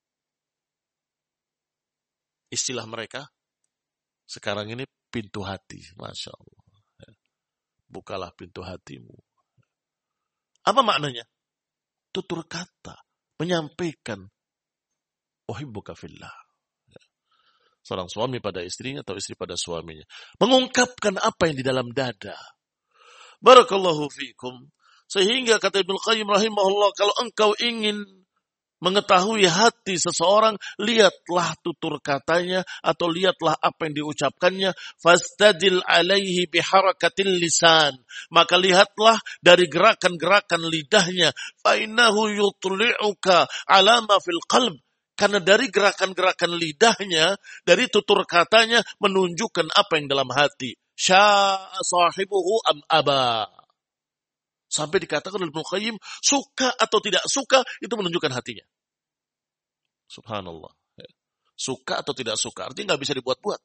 Istilah mereka sekarang ini pintu hati. Masya Allah. Bukalah pintu hatimu. Apa maknanya? Tutur kata. Menyampaikan. Uhibbuka fillah. Seorang suami pada istrinya atau istri pada suaminya. Mengungkapkan apa yang di dalam dada. Barakallahu fikum. Sehingga kata Ibnu Qayyim rahimahullah, kalau engkau ingin mengetahui hati seseorang, lihatlah tutur katanya atau lihatlah apa yang diucapkannya. Fastadil alaihi biharakatil lisan. Maka lihatlah dari gerakan-gerakan lidahnya. Fa innahu yutli'uka ala ma fil qalb. Karena dari gerakan-gerakan lidahnya, dari tutur katanya menunjukkan apa yang dalam hati. Sya'a sahibuhu am aba. Sampai dikatakan oleh Ibnu Qayyim, suka atau tidak suka, itu menunjukkan hatinya. Subhanallah. Suka atau tidak suka, artinya nggak bisa dibuat-buat.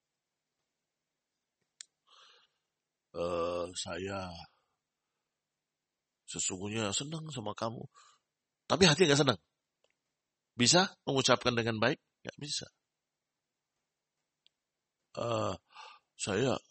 Saya sesungguhnya senang sama kamu, tapi hati nggak senang. Bisa mengucapkan dengan baik? Nggak bisa. Saya,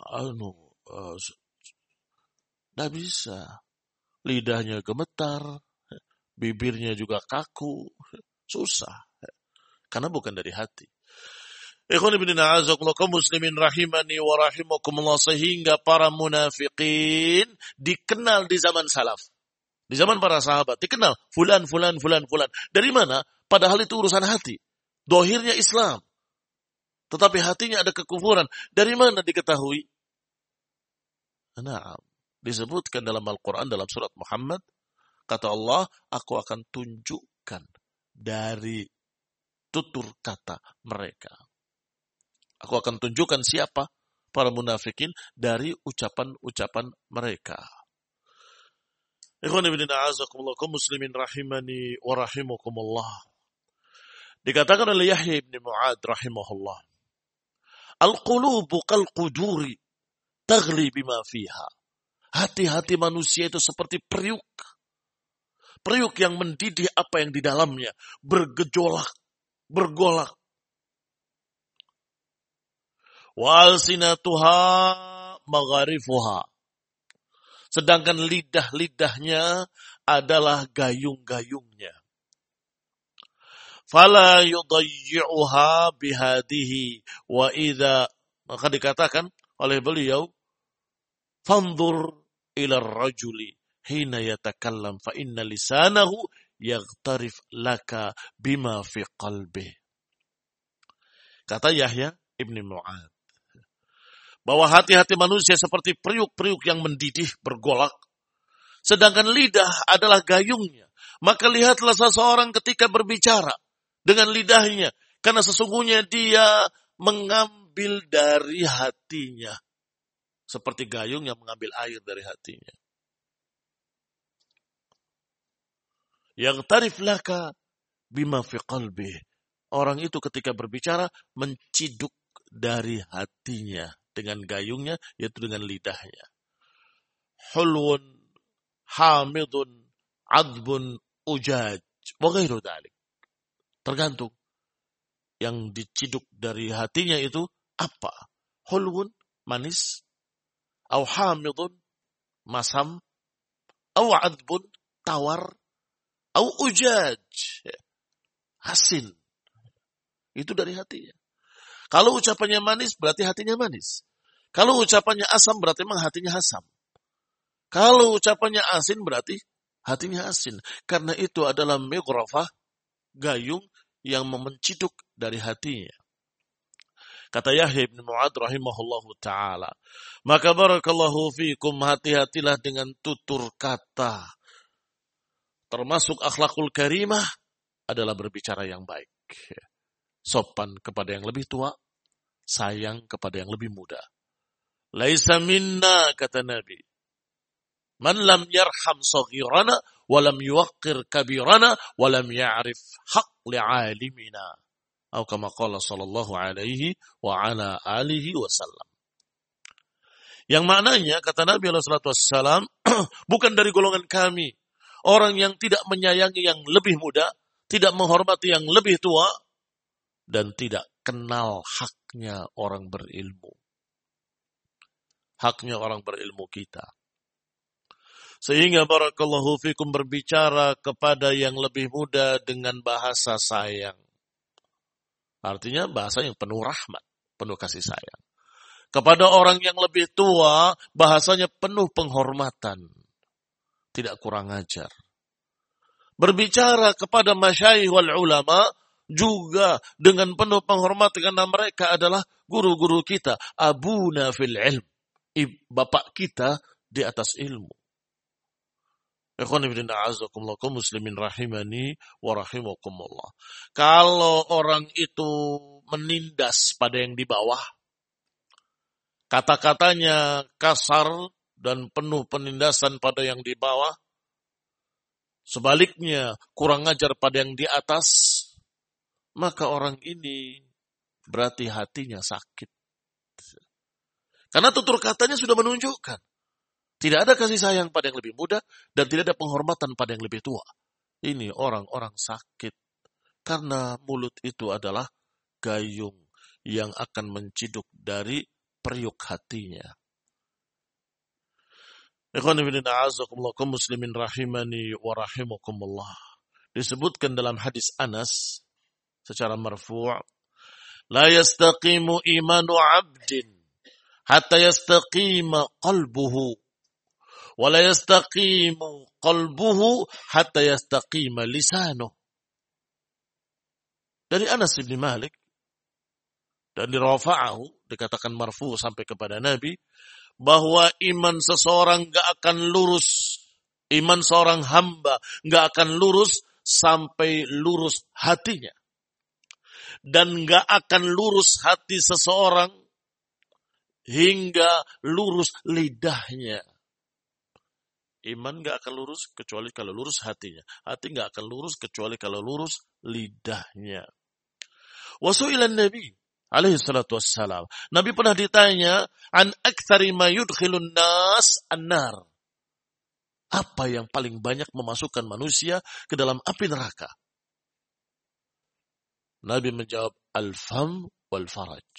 nggak bisa. Lidahnya gemetar, bibirnya juga kaku, susah. Karena bukan dari hati. Ikhwan ibn a'azakullah kaum muslimin rahimani wa rahimakumullah, sehingga para munafikin dikenal di zaman salaf. Di zaman para sahabat dikenal fulan. Dari mana? Padahal itu urusan hati. Dohirnya Islam. Tetapi hatinya ada kekufuran. Dari mana diketahui? Nah, disebutkan dalam Al-Quran dalam surat Muhammad. Kata Allah, aku akan tunjukkan dari tutur kata mereka. Aku akan tunjukkan siapa para munafikin dari ucapan-ucapan mereka. Ikhwan ibn a'azakumullah kaum muslimin rahimani wa rahimakumullah. Dikatakan oleh Yahya ibn Mu'ad rahimahullah. Al-qulubu kal-quduri taghli bima fiha. Hati-hati manusia itu seperti periuk. Periuk yang mendidih apa yang di dalamnya. Bergejolak, bergolak. Wa alsinatuha magharifuha. Sedangkan lidah-lidahnya adalah gayung-gayungnya. Fala yudayyi'uha bihadihi wa idza, maka dikatakan oleh beliau, fanzur ila ar-rajuli hina yatakallam fa inna lisanahu yaghtarif laka bima fi qalbih. Kata Yahya ibn Mu'ad, bahwa hati-hati manusia seperti periuk-periuk yang mendidih bergolak, sedangkan lidah adalah gayungnya. Maka lihatlah seseorang ketika berbicara dengan lidahnya, karena sesungguhnya dia mengambil dari hatinya, seperti gayung yang mengambil air dari hatinya. Yang tarif laka bima fi qalbih. Orang itu ketika berbicara menciduk dari hatinya dengan gayungnya, yaitu dengan lidahnya. Hulwun, hamidun, adbun, ujaj, wa ghairu dzalik. Tergantung yang diciduk dari hatinya itu apa? Hulwun, manis, au hamidun, masam, au adbun, tawar, au ujaj, asin. Itu dari hatinya. Kalau ucapannya manis, berarti hatinya manis. Kalau ucapannya asam, berarti memang hatinya asam. Kalau ucapannya asin, berarti hatinya asin. Karena itu adalah mighrafah, gayung yang menciduk dari hatinya. Kata Yahya ibn Mu'ad rahimahullahu ta'ala. Maka barakallahu fikum, hati-hatilah dengan tutur kata. Termasuk akhlakul karimah adalah berbicara yang baik. Sopan kepada yang lebih tua, sayang kepada yang lebih muda. Laisa minna, kata Nabi, man lam yarham saghirana wa lam yuwaqqir kabirana wa lam ya'rif haq li'alimina. Atau kama qala sallallahu alaihi wa ala alihi wasallam. Yang maknanya, kata Nabi SAW, bukan dari golongan kami. Orang yang tidak menyayangi yang lebih muda, tidak menghormati yang lebih tua, dan tidak kenal haknya orang berilmu. Haknya orang berilmu kita. Sehingga barakallahu fikum berbicara kepada yang lebih muda dengan bahasa sayang. Artinya bahasa yang penuh rahmat, penuh kasih sayang. Kepada orang yang lebih tua, bahasanya penuh penghormatan. Tidak kurang ajar. Berbicara kepada masyayikh wal ulama, juga dengan penuh penghormatan karena mereka adalah guru-guru kita. Abuna fil ilm. Bapak kita di atas ilmu. Ikhwan ibn a'azakumullah, kaum muslimin rahimani wa rahimakumullah. Kalau orang itu menindas pada yang di bawah, kata-katanya kasar dan penuh penindasan pada yang di bawah, sebaliknya kurang ajar pada yang di atas, maka orang ini berarti hatinya sakit. Karena tutur katanya sudah menunjukkan tidak ada kasih sayang pada yang lebih muda dan tidak ada penghormatan pada yang lebih tua. Ini orang-orang sakit. Karena mulut itu adalah gayung yang akan menciduk dari periuk hatinya. Ikhwan fillah a'azakumullah, kaum muslimin rahimani wa rahimakumullah. Disebutkan dalam hadis Anas secara marfu', la yastaqimu imanu 'abdin hatta yastaqima qalbuhu. Wala yastaqimu qalbuhu hatta yastaqima lisanuh. Dari Anas bin Malik dan dirafa'ahu, dikatakan marfu sampai kepada Nabi, bahwa iman seseorang enggak akan lurus, iman seorang hamba enggak akan lurus sampai lurus hatinya. Dan enggak akan lurus hati seseorang hingga lurus lidahnya. Iman gak akan lurus kecuali kalau lurus hatinya. Hati gak akan lurus kecuali kalau lurus lidahnya. Wasu'ilan Nabi alaihi salatu wassalam. Nabi pernah ditanya, an aktsari ma yudkhilun nas an-nar. Apa yang paling banyak memasukkan manusia ke dalam api neraka? Nabi menjawab, al-fam wal faraj.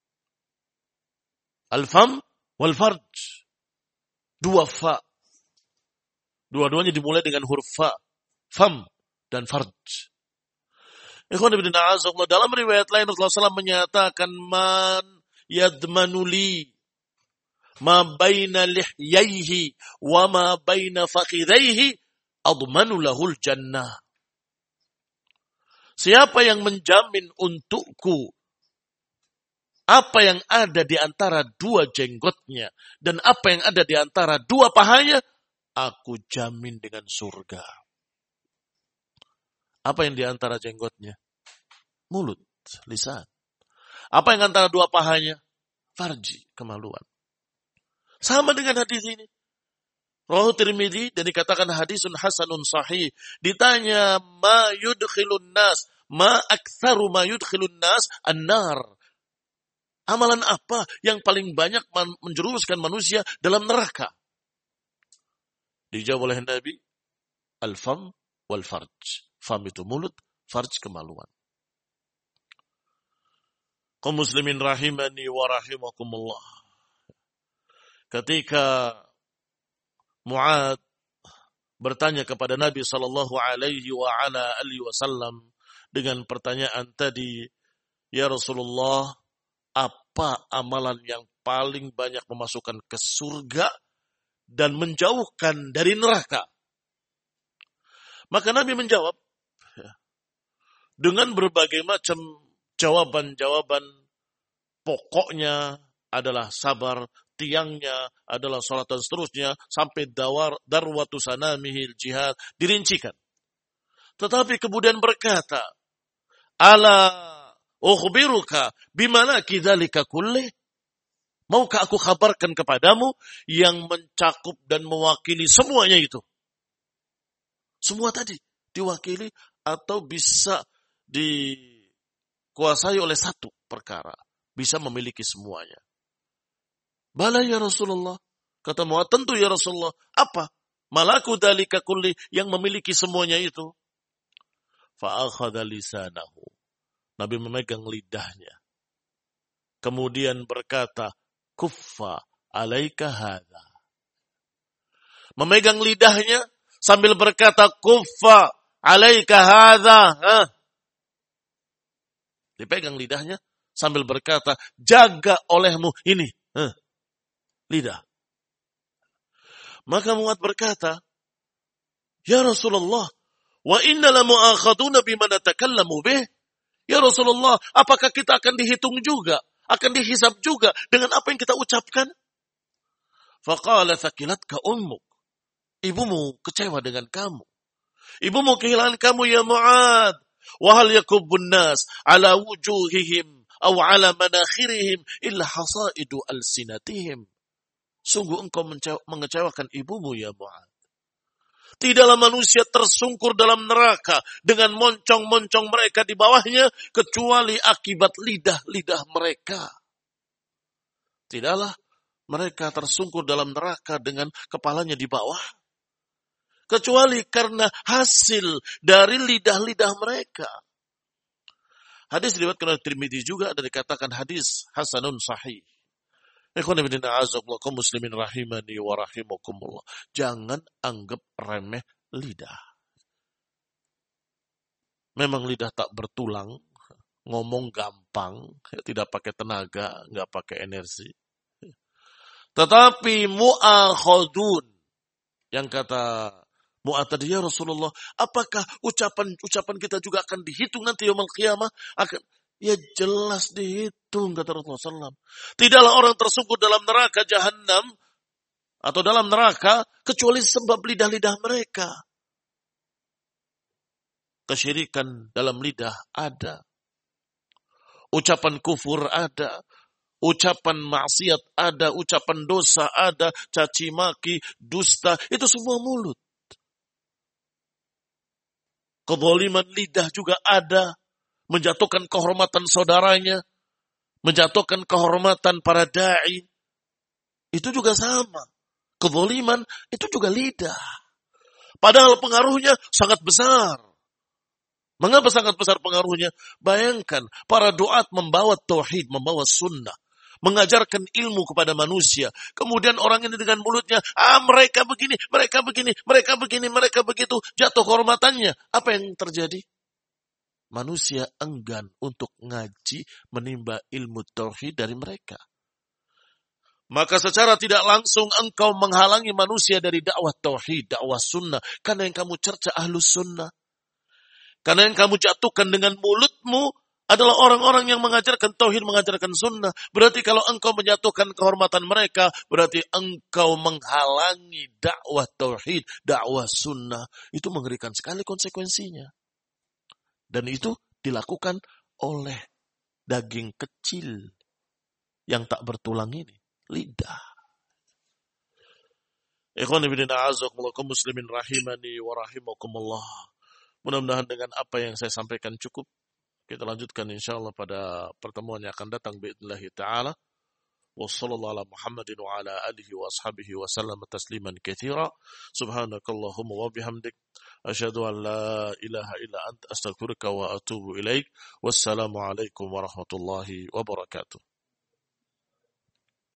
Al-fam wal faraj. Dua fa. Dua-duanya dimulai dengan huruf fa, fam dan farj. Ikhwan ibn a'azakumullah, dalam riwayat lain Rasulullah SAW menyatakan, man yadmanuli ma baina lihyaihi wa ma baina fakhidaihi admanu lahul jannah. Siapa yang menjamin untukku apa yang ada di antara dua jenggotnya dan apa yang ada di antara dua pahanya, aku jamin dengan surga. Apa yang di antara jenggotnya? Mulut, lisan. Apa yang antara dua pahanya? Farji, kemaluan. Sama dengan hadis ini. Rawahu Tirmidzi dan dikatakan hadisun hasanun sahih. Ditanya, ma yudkhilun nas, ma aktsaru ma yudkhilun nas an-nar. Amalan apa yang paling banyak menjerumuskan manusia dalam neraka? Dijawab oleh Nabi, al-fam wal farj. Fam itu mulut, farj kemaluan. Kaum muslimin rahimani wa rahimakumullah. Ketika Mu'ad bertanya kepada Nabi sallallahu alaihi wa ala alihi wasallam dengan pertanyaan tadi, ya Rasulullah, apa amalan yang paling banyak memasukkan ke surga dan menjauhkan dari neraka? Maka Nabi menjawab dengan berbagai macam jawaban-jawaban. Pokoknya adalah sabar, tiangnya adalah salat dan seterusnya, sampai darwatu sanamihil jihad, dirincikan. Tetapi kemudian berkata, ala ukhbiruka bimalaki dzalika kullih? Maukah aku kabarkan kepadamu yang mencakup dan mewakili semuanya itu? Semua tadi diwakili atau bisa dikuasai oleh satu perkara. Bisa memiliki semuanya. Bala ya Rasulullah. Kata Mu'adz, tentu ya Rasulullah. Apa? Malaku dalika kulli, yang memiliki semuanya itu. Fa'akhadha lisanahu. Nabi memegang lidahnya. Kemudian berkata, kuffa alaika hadha. Memegang lidahnya sambil berkata, kuffa alaika hadha. Dipegang lidahnya sambil berkata, jaga olehmu ini. Lidah. Maka Mu'adz berkata, ya Rasulullah, wa inna la mu'akhaduna bima natakallamu bih. Ya Rasulullah, apakah kita akan dihitung juga, akan dihisab juga dengan apa yang kita ucapkan? Faqala thaqilatka ummuk. Ibumu kecewa dengan kamu. Ibumu kehilangan kamu ya Mu'adz. Wa hal yakubbun nas ala wujuhihim aw ala manakhirihim illa hasaidu alsinatihim. Sungguh engkau mengecewakan ibumu ya Mu'adz. Tidaklah manusia tersungkur dalam neraka dengan moncong-moncong mereka di bawahnya, kecuali akibat lidah-lidah mereka. Tidaklah mereka tersungkur dalam neraka dengan kepalanya di bawah, kecuali karena hasil dari lidah-lidah mereka. Hadis diriwayatkan oleh Tirmidzi juga, dan dikatakan hadis hasanun sahih. Ikhwan fillah a'azzakumullah muslimin rahimani wa rahimakumullah. Jangan anggap remeh lidah. Memang lidah tak bertulang, ngomong gampang, tidak pakai tenaga, enggak pakai energi. Tetapi mu'akhadun, yang kata Mu'adz tadi, ya Rasulullah, apakah ucapan kita juga akan dihitung nanti yaumul qiyamah? Ya jelas dihitung, kata Rasulullah SAW. Tidaklah orang tersungkur dalam neraka Jahannam atau dalam neraka kecuali sebab lidah-lidah mereka. Kesyirikan dalam lidah ada. Ucapan kufur ada. Ucapan maksiat ada. Ucapan dosa ada. Caci maki, dusta. Itu semua mulut. Kezaliman lidah juga ada. Menjatuhkan kehormatan saudaranya, menjatuhkan kehormatan para da'i, itu juga sama. Kezaliman itu juga lidah. Padahal pengaruhnya sangat besar. Mengapa sangat besar pengaruhnya? Bayangkan, para duat membawa tauhid, membawa sunnah, mengajarkan ilmu kepada manusia. Kemudian orang ini dengan mulutnya, mereka begini, mereka begini, mereka begini, mereka begitu, jatuh kehormatannya. Apa yang terjadi? Manusia enggan untuk ngaji, menimba ilmu tauhid dari mereka. Maka secara tidak langsung engkau menghalangi manusia dari dakwah tauhid, dakwah sunnah. Karena yang kamu cerca ahlus sunnah. Karena yang kamu jatuhkan dengan mulutmu adalah orang-orang yang mengajarkan tauhid, mengajarkan sunnah. Berarti kalau engkau menjatuhkan kehormatan mereka, berarti engkau menghalangi dakwah tauhid, dakwah sunnah. Itu mengerikan sekali konsekuensinya. Dan itu dilakukan oleh daging kecil yang tak bertulang ini, lidah. Ikhwan fillah a'azzakumullah muslimin rahimani wa rahimakumullah. Mudah-mudahan dengan apa yang saya sampaikan cukup. Kita lanjutkan insyaallah pada pertemuan yang akan datang باذنillah taala. Wassallallahu ala Muhammadin wa ala alihi wa ashabihi wa sallam tasliman katsira. Subhanakallahumma wa bihamdik asyhadu an la ilaha illa anta astaghfiruka wa atubu ilaik. Wassalamu alaikum warahmatullahi wabarakatuh.